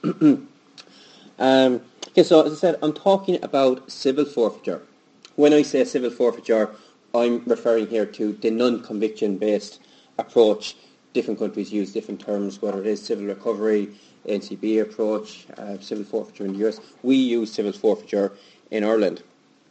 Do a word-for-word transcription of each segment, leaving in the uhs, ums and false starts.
um, okay, so as I said, I'm talking about civil forfeiture. When I say civil forfeiture, I'm referring here to the non-conviction based approach. Different countries use different terms, whether it is civil recovery, N C B approach, uh, civil forfeiture in the U S. We use civil forfeiture in Ireland.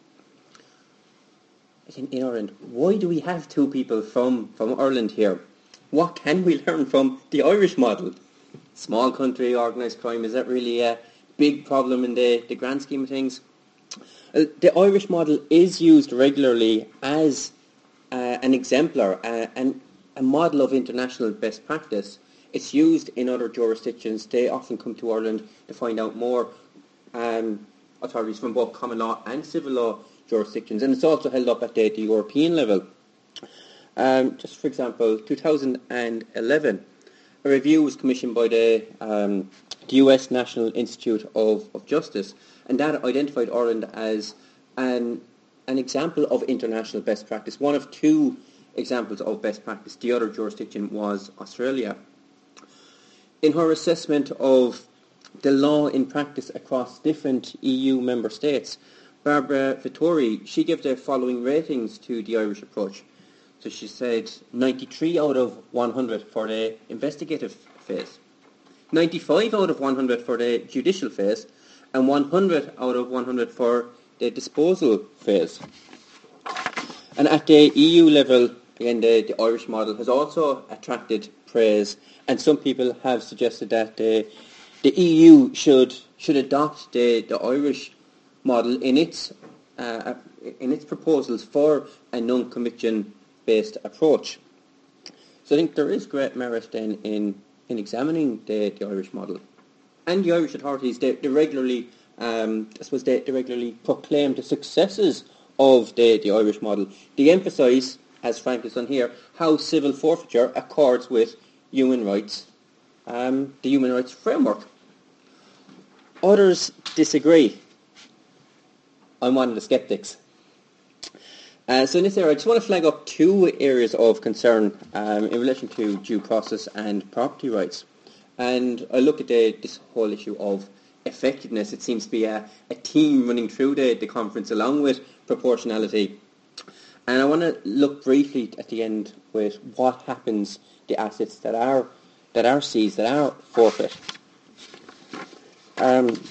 In, in Ireland, why do we have two people from, from Ireland here? What can we learn from the Irish model? Small country, organised crime, is that really a big problem in the, the grand scheme of things? Uh, the Irish model is used regularly as uh, an exemplar, uh, and a model of international best practice. It's used in other jurisdictions. They often come to Ireland to find out more. Um, authorities from both common law and civil law jurisdictions, and it's also held up at the, the European level. Um, just for example, two thousand eleven, a review was commissioned by the, um, the U S National Institute of, of Justice, and that identified Ireland as an, an example of international best practice, one of two examples of best practice. The other jurisdiction was Australia. In her assessment of the law in practice across different E U member states, Barbara Vittori, she gave the following ratings to the Irish approach. So she said ninety-three out of one hundred for the investigative phase, ninety-five out of one hundred for the judicial phase, and one hundred out of one hundred for the disposal phase. And at the E U level, again, the, the Irish model has also attracted praise, and some people have suggested that the, the E U should should adopt the, the Irish model in its uh, in its proposals for a non-conviction based approach. So I think there is great merit then in, in examining the, the Irish model. And the Irish authorities, they, they regularly, um, I suppose they, they regularly proclaim the successes of the, the Irish model. They emphasise, as Frank has done here, how civil forfeiture accords with human rights, um, the human rights framework. Others disagree. I'm one of the sceptics. Uh, so in this area, I just want to flag up two areas of concern um, in relation to due process and property rights. And I look at the, this whole issue of effectiveness. It seems to be a, a theme running through the, the conference along with proportionality. And I want to look briefly at the end with what happens to the assets that are, that are seized, that are forfeit. Um,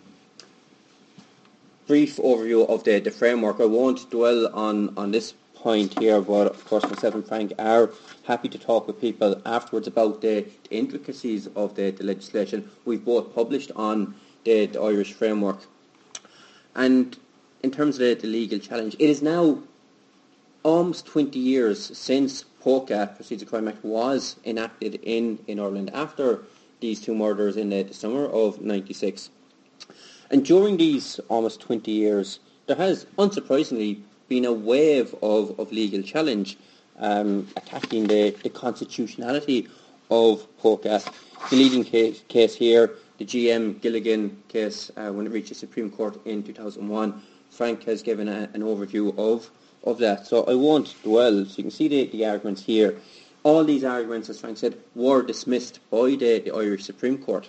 brief overview of the, the framework. I won't dwell on, on this point here, but of course myself and Frank are happy to talk with people afterwards about the, the intricacies of the, the legislation. We've both published on the, the Irish framework. And in terms of the, the legal challenge, it is now almost twenty years since POCA, Proceeds of Crime Act, was enacted in, in Ireland after these two murders in the, the summer of ninety-six. And during these almost twenty years, there has, unsurprisingly, been a wave of, of legal challenge um, attacking the, the constitutionality of POCA. The leading case, case here, the G M Gilligan case, uh, when it reached the Supreme Court in two thousand one, Frank has given a, an overview of, of that. So I won't dwell. So you can see the, the arguments here. All these arguments, as Frank said, were dismissed by the, the Irish Supreme Court.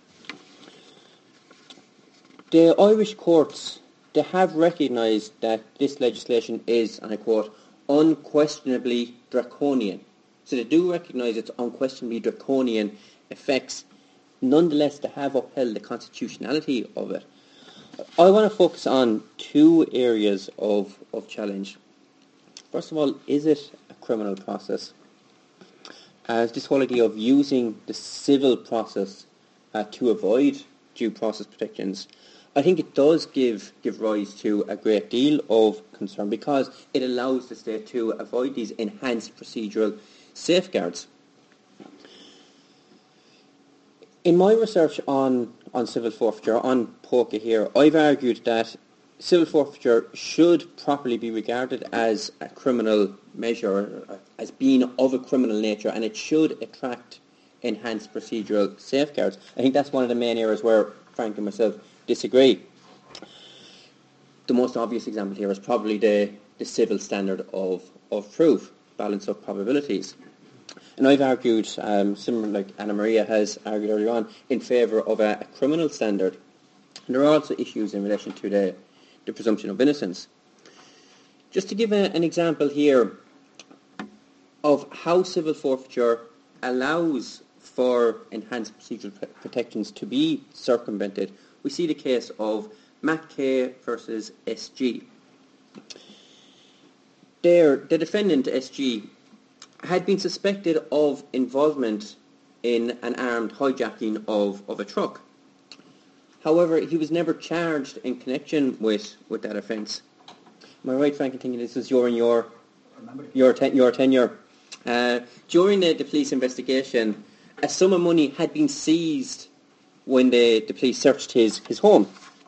The Irish courts, they have recognised that this legislation is, and I quote, unquestionably draconian. So they do recognise its unquestionably draconian effects. Nonetheless, they have upheld the constitutionality of it. I want to focus on two areas of, of challenge. First of all, is it a criminal process? As this whole idea of using the civil process uh, to avoid due process protections, I think it does give, give rise to a great deal of concern because it allows the state to avoid these enhanced procedural safeguards. In my research on, on civil forfeiture, on POCA here, I've argued that civil forfeiture should properly be regarded as a criminal measure, as being of a criminal nature, and it should attract enhanced procedural safeguards. I think that's one of the main areas where Frank and myself disagree. The most obvious example here is probably the, the civil standard of, of proof, balance of probabilities. And I've argued, um, similar like Anna Maria has argued earlier on, in favour of a, a criminal standard. And there are also issues in relation to the, the presumption of innocence. Just to give a, an example here of how civil forfeiture allows for enhanced procedural protections to be circumvented, we see the case of Mackay versus S G. There, the defendant, S G, had been suspected of involvement in an armed hijacking of, of a truck. However, he was never charged in connection with, with that offence. Am I right, Frank, in thinking this was your, your, your, ten, your tenure? Uh, during the, the police investigation, a sum of money had been seized when the, the police searched his, his home.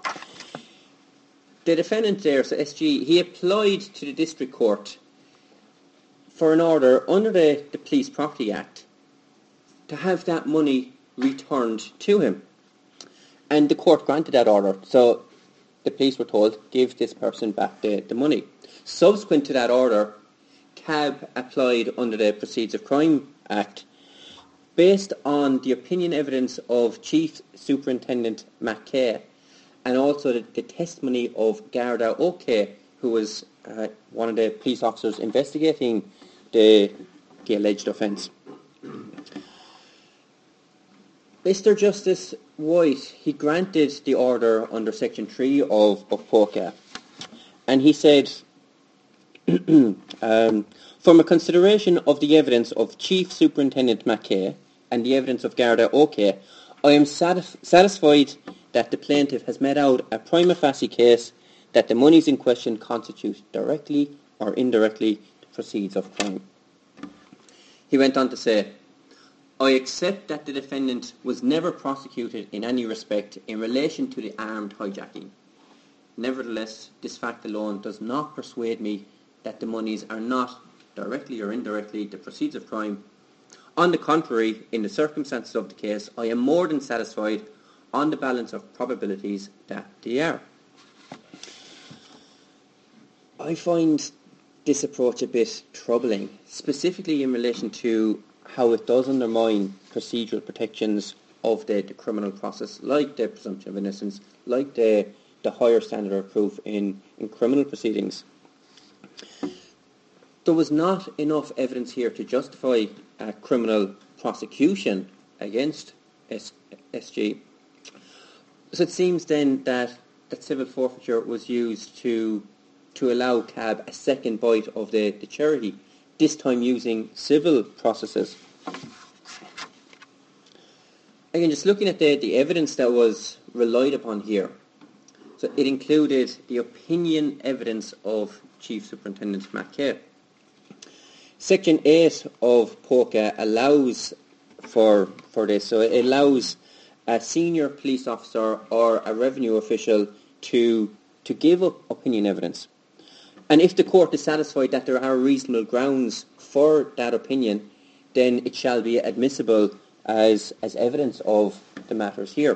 The defendant there, so S G, he applied to the district court for an order under the, the Police Property Act to have that money returned to him. And the court granted that order. So the police were told, give this person back the, the money. Subsequent to that order, C A B applied under the Proceeds of Crime Act based on the opinion evidence of Chief Superintendent Mackay and also the, the testimony of Garda O'Kay, who was uh, one of the police officers investigating the, the alleged offence. Mister Justice White, he granted the order under Section three of, of POCA, and he said, um, from a consideration of the evidence of Chief Superintendent Mackay and the evidence of Garda O'Kay, I am satisf- satisfied that the plaintiff has made out a prima facie case that the monies in question constitute directly or indirectly the proceeds of crime. He went on to say, I accept that the defendant was never prosecuted in any respect in relation to the armed hijacking. Nevertheless, this fact alone does not persuade me that the monies are not directly or indirectly the proceeds of crime. On the contrary, in the circumstances of the case, I am more than satisfied on the balance of probabilities that they are. I find this approach a bit troubling, specifically in relation to how it does undermine procedural protections of the, the criminal process, like the presumption of innocence, like the, the higher standard of proof in, in criminal proceedings. There was not enough evidence here to justify a criminal prosecution against S- SG. So it seems then that, that civil forfeiture was used to to allow C A B a second bite of the, the cherry, this time using civil processes. Again, just looking at the, the evidence that was relied upon here, so it included the opinion evidence of Chief Superintendent Mackay. Section eight of POCA allows for, for this, so it allows a senior police officer or a revenue official to, to give up opinion evidence. And if the court is satisfied that there are reasonable grounds for that opinion, then it shall be admissible as, as evidence of the matters here.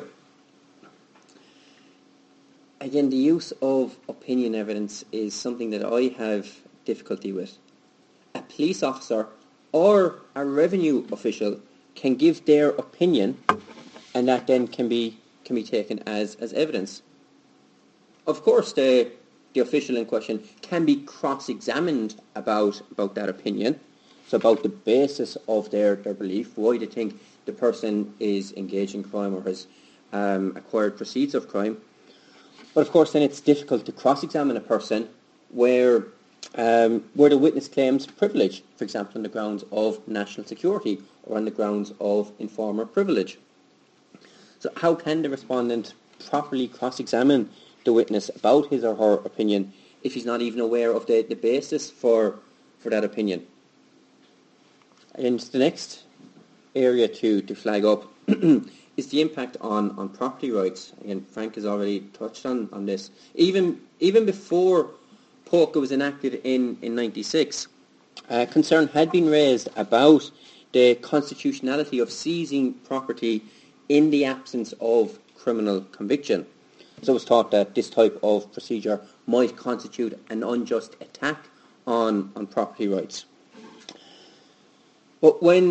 Again, the use of opinion evidence is something that I have difficulty with. A police officer or a revenue official can give their opinion, and that then can be can be taken as, as evidence. Of course, the the official in question can be cross-examined about, about that opinion, so about the basis of their, their belief, why they think the person is engaged in crime or has um, acquired proceeds of crime. But of course then it's difficult to cross-examine a person where, um, where the witness claims privilege, for example on the grounds of national security or on the grounds of informer privilege. So how can the respondent properly cross-examine the witness about his or her opinion if he's not even aware of the, the basis for, for that opinion? And the next area to, to flag up is the impact on, on property rights. Again, Frank has already touched on, on this. Even even before POCA was enacted in, in ninety-six, uh, concern had been raised about the constitutionality of seizing property in the absence of criminal conviction. So it was thought that this type of procedure might constitute an unjust attack on, on property rights. But when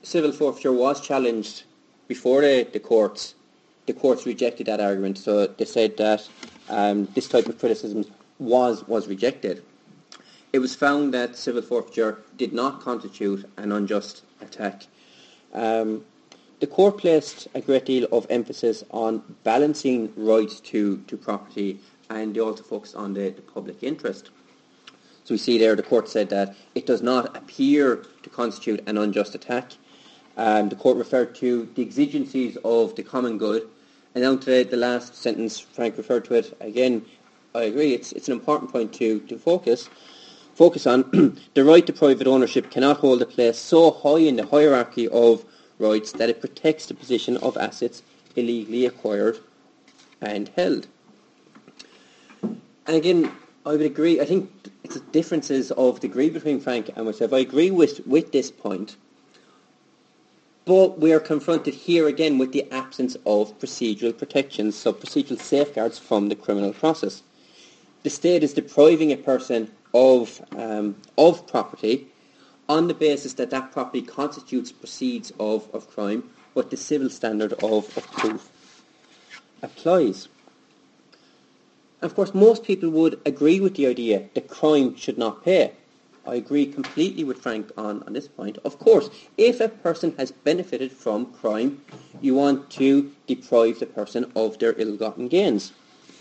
civil forfeiture was challenged before the, the courts, the courts rejected that argument. So they said that um, this type of criticism was was rejected. It was found that civil forfeiture did not constitute an unjust attack. Um, the court placed a great deal of emphasis on balancing rights to, to property, and they also focused on the, the public interest. So we see there the court said that it does not appear to constitute an unjust attack. Um, the court referred to the exigencies of the common good. And down to the, the last sentence, Frank referred to it again. I agree, it's it's an important point to, to focus focus on. The right to private ownership cannot hold a place so high in the hierarchy of rights that it protects the position of assets illegally acquired and held. And again, I would agree, I think it's differences of degree between Frank and myself. I agree with, with this point, but we are confronted here again with the absence of procedural protections, so procedural safeguards from the criminal process. The state is depriving a person of um, of property on the basis that that property constitutes proceeds of, of crime, but the civil standard of, of proof applies. Of course, most people would agree with the idea that crime should not pay. I agree completely with Frank on, on this point. Of course, if a person has benefited from crime, you want to deprive the person of their ill-gotten gains.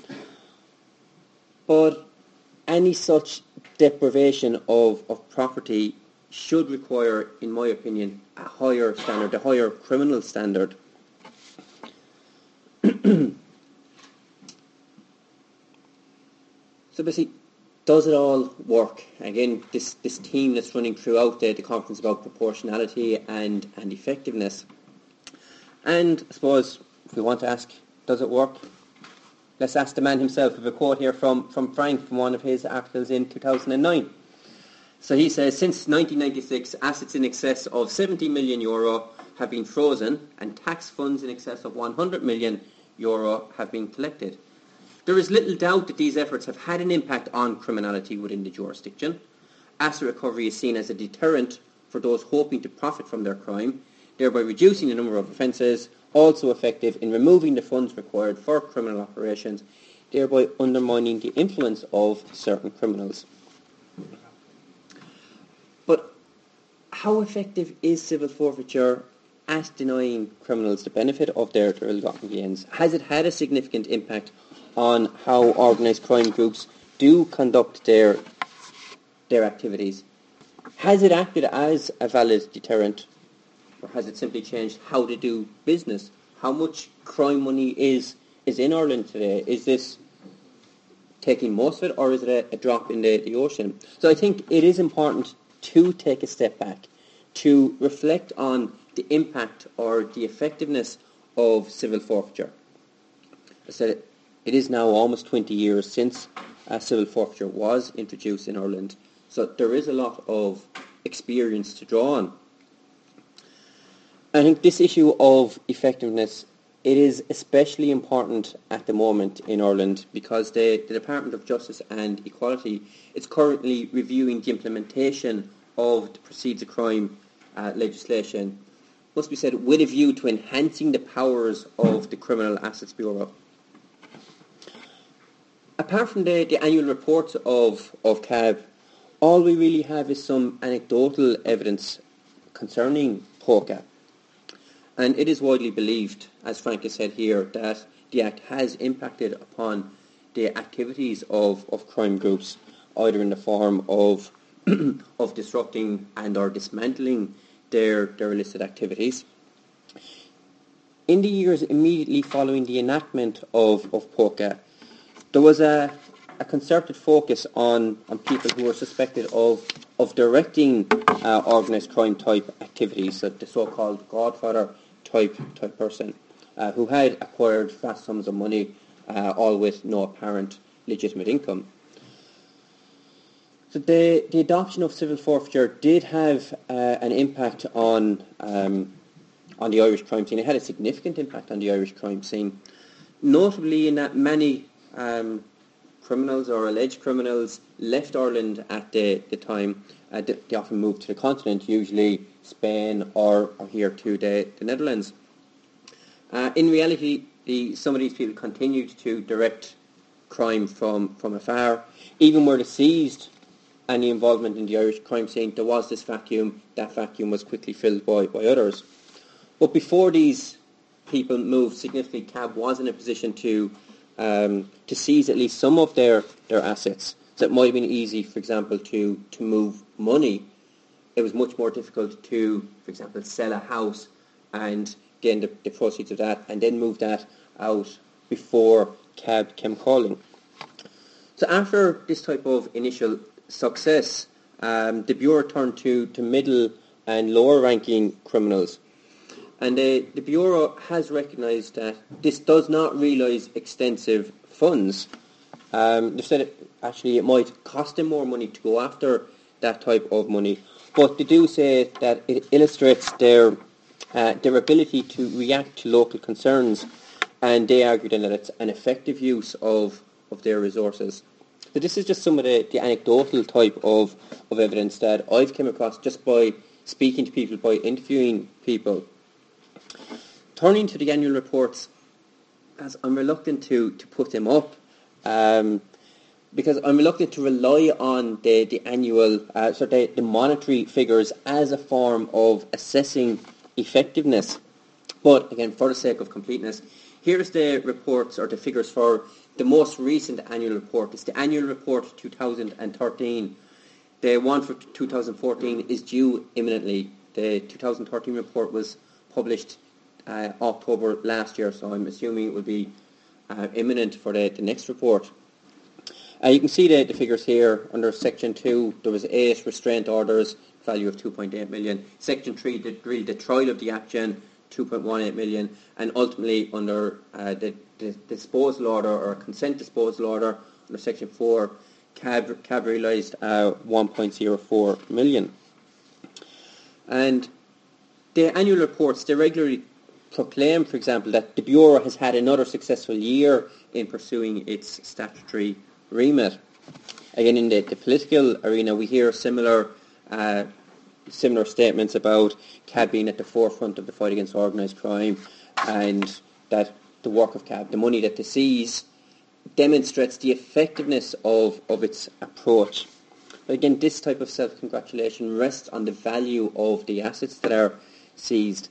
But any such deprivation of, of property should require, in my opinion, a higher standard, a higher criminal standard. So basically, does it all work? Again, this, this theme that's running throughout the, the conference about proportionality and, and effectiveness. And I suppose, if we want to ask, does it work? Let's ask the man himself. We have a quote here from, from Frank from one of his articles in two thousand nine. So he says, since nineteen ninety-six, assets in excess of seventy million euro have been frozen and tax funds in excess of one hundred million euro have been collected. There is little doubt that these efforts have had an impact on criminality within the jurisdiction. Asset recovery is seen as a deterrent for those hoping to profit from their crime, thereby reducing the number of offences, also effective in removing the funds required for criminal operations, thereby undermining the influence of certain criminals. But how effective is civil forfeiture at denying criminals the benefit of their, their ill-gotten gains? Has it had a significant impact on how organised crime groups do conduct their their activities? Has it acted as a valid deterrent, or has it simply changed how they do business? How much crime money is is in Ireland today? Is this taking most of it, or is it a, a drop in the, the ocean? So I think it is important to take a step back, to reflect on the impact or the effectiveness of civil forfeiture. I said it, It is now almost twenty years since uh, civil forfeiture was introduced in Ireland, so there is a lot of experience to draw on. I think this issue of effectiveness, it is especially important at the moment in Ireland because the, the Department of Justice and Equality is currently reviewing the implementation of the Proceeds of Crime uh, legislation, must be said, with a view to enhancing the powers of the Criminal Assets Bureau. Apart from the, the annual reports of, of C A B, all we really have is some anecdotal evidence concerning POCA. And it is widely believed, as Frank has said here, that the Act has impacted upon the activities of, of crime groups, either in the form of of disrupting and or dismantling their, their illicit activities. In the years immediately following the enactment of, of POCA, there was a, a concerted focus on, on people who were suspected of, of directing uh, organised crime type activities, so the so-called Godfather type type person, uh, who had acquired vast sums of money, uh, all with no apparent legitimate income. So the, the adoption of civil forfeiture did have uh, an impact on um, on the Irish crime scene. It had a significant impact on the Irish crime scene, notably in that many Um, criminals or alleged criminals left Ireland at the, the time, uh, they, they often moved to the continent, usually Spain or, or here to the, the Netherlands. Uh, in reality, the, some of these people continued to direct crime from, from afar. Even where they seized any involvement in the Irish crime scene, there was this vacuum. That vacuum was quickly filled by, by others. But before these people moved significantly, C A B was in a position to um, to seize at least some of their, their assets. So it might have been easy, for example, to, to move money. It was much more difficult to, for example, sell a house and gain the, the proceeds of that and then move that out before C A B came calling. So after this type of initial success, um, the Bureau turned to, to middle and lower ranking criminals. And uh, the Bureau has recognised that this does not realise extensive funds. Um, they've said it, actually it might cost them more money to go after that type of money. But they do say that it illustrates their, uh, their ability to react to local concerns, and they argue then that it's an effective use of, of their resources. So this is just some of the, the anecdotal type of, of evidence that I've come across just by speaking to people, by interviewing people. Turning to the annual reports, as I'm reluctant to, to put them up, um, because I'm reluctant to rely on the, the annual, uh, so the, the monetary figures as a form of assessing effectiveness. But again, for the sake of completeness, here's the reports or the figures for the most recent annual report. It's the annual report two thousand thirteen. The one for two thousand fourteen is due imminently. The two thousand thirteen report was published uh, October last year, so I'm assuming it will be uh, imminent for the, the next report. Uh, you can see the, the figures here under Section two. There was eight restraint orders, value of two point eight million. Section three, the, really the trial of the action, two point one eight million. And ultimately under uh, the, the disposal order or consent disposal order under Section four, C A B, C A B realised uh, one point zero four million. And the annual reports, they regularly proclaim, for example, that the Bureau has had another successful year in pursuing its statutory remit. Again, in the, the political arena, we hear similar uh, similar statements about C A B being at the forefront of the fight against organised crime, and that the work of C A B, the money that they seize, demonstrates the effectiveness of, of its approach. But again, this type of self-congratulation rests on the value of the assets that are seized.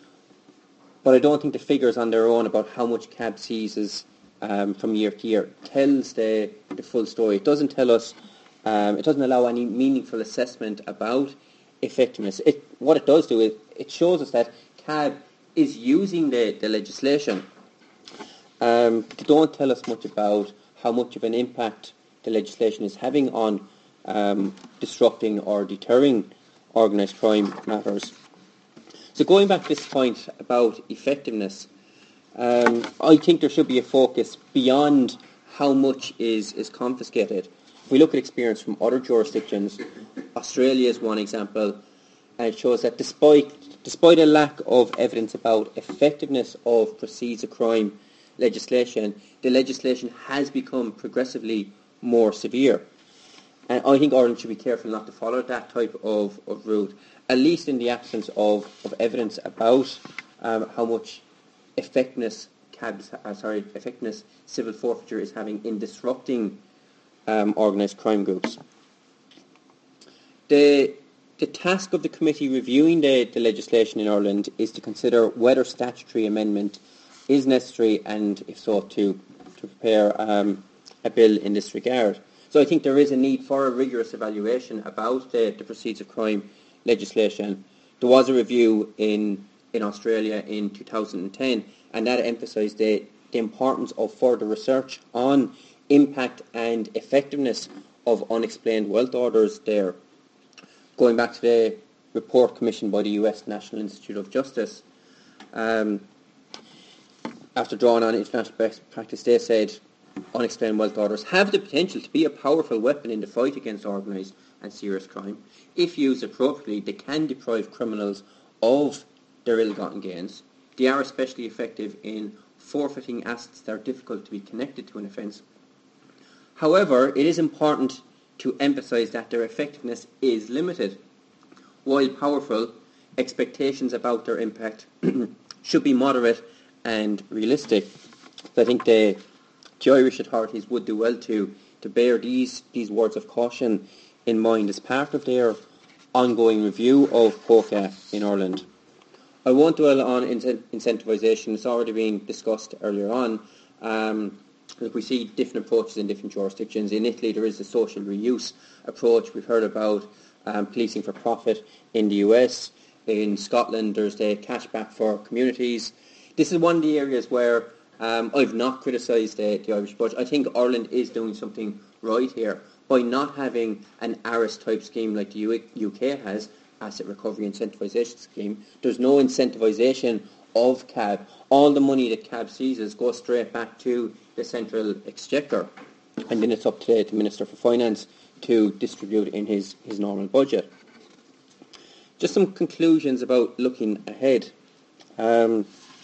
But I don't think the figures on their own about how much C A B seizes um, from year to year tells the, the full story. It doesn't tell us, um, it doesn't allow any meaningful assessment about effectiveness. It, what it does do is it shows us that C A B is using the, the legislation. Um, they don't tell us much about how much of an impact the legislation is having on um, disrupting or deterring organised crime matters. So going back to this point about effectiveness, um, I think there should be a focus beyond how much is, is confiscated. If we look at experience from other jurisdictions, Australia is one example, and it shows that despite despite a lack of evidence about effectiveness of proceeds of crime legislation, the legislation has become progressively more severe. And I think Ireland should be careful not to follow that type of, of route, at least in the absence of, of evidence about um, how much effectiveness C A B, uh, sorry, effectiveness civil forfeiture is having in disrupting um, organised crime groups. The the task of the committee reviewing the, the legislation in Ireland is to consider whether statutory amendment is necessary, and if so, to to prepare um, a bill in this regard. So I think there is a need for a rigorous evaluation about the, the proceeds of crime legislation. There was a review in, in Australia in two thousand ten, and that emphasised the, the importance of further research on impact and effectiveness of unexplained wealth orders there. Going back to the report commissioned by the U S National Institute of Justice, um, after drawing on international best practice, they said unexplained wealth orders have the potential to be a powerful weapon in the fight against organised and serious crime. If used appropriately, they can deprive criminals of their ill-gotten gains. They are especially effective in forfeiting assets that are difficult to be connected to an offence. However, it is important to emphasise that their effectiveness is limited. While powerful, expectations about their impact should be moderate and realistic. So I think the, the Irish authorities would do well to, to bear these, these words of caution in mind as part of their ongoing review of POCA in Ireland. I won't dwell on incentivisation. It's already been discussed earlier on. Um, we see different approaches in different jurisdictions. In Italy, there is a social reuse approach. We've heard about um, policing for profit in the U S. In Scotland, there's the cashback for communities. This is one of the areas where um, I've not criticised the, the Irish budget. I think Ireland is doing something right here by not having an A R I S-type scheme like the U K has, Asset Recovery Incentivisation Scheme. There's no incentivisation of C A B. All the money that C A B seizes goes straight back to the central exchequer, and then it's up to the Minister for Finance to distribute in his, his normal budget. Just some conclusions about looking ahead. Um,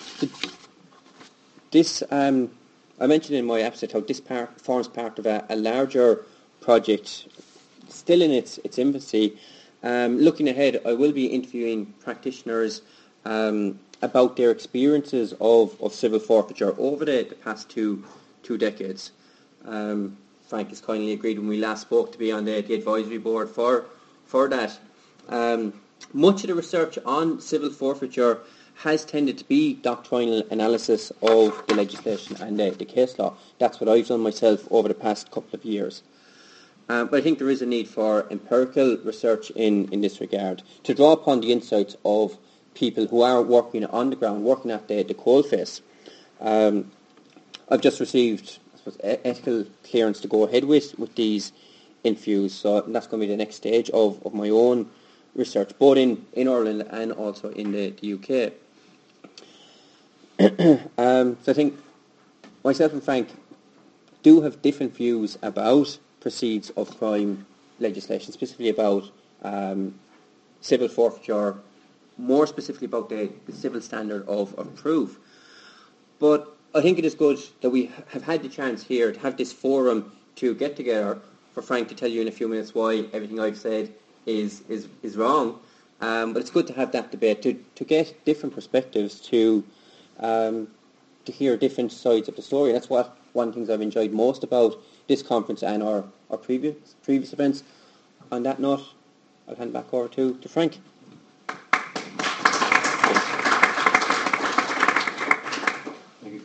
this, um, I mentioned in my episode how this part forms part of a, a larger project, still in its, its infancy. Um, looking ahead, I will be interviewing practitioners um, about their experiences of, of civil forfeiture over the, the past two two decades. Um, Frank has kindly agreed when we last spoke to be on the, the advisory board for for that. Um, much of the research on civil forfeiture has tended to be doctrinal analysis of the legislation and the, the case law. That's what I've done myself over the past couple of years. Um, but I think there is a need for empirical research in, in this regard to draw upon the insights of people who are working on the ground, working at the, the coalface. Um, I've just received, I suppose, ethical clearance to go ahead with, with these interviews, so that's going to be the next stage of, of my own research, both in, in Ireland and also in the, the U K. um, so I think myself and Frank do have different views about proceeds of crime legislation, specifically about um, civil forfeiture, more specifically about the, the civil standard of, of proof. But I think it is good that we have had the chance here to have this forum to get together for Frank to tell you in a few minutes why everything I've said is is, is wrong. Um, but it's good to have that debate, to, to get different perspectives, to um, to hear different sides of the story. That's what one of the things I've enjoyed most about this conference and our, our previous previous events. On that note, I'll hand back over to, to Frank.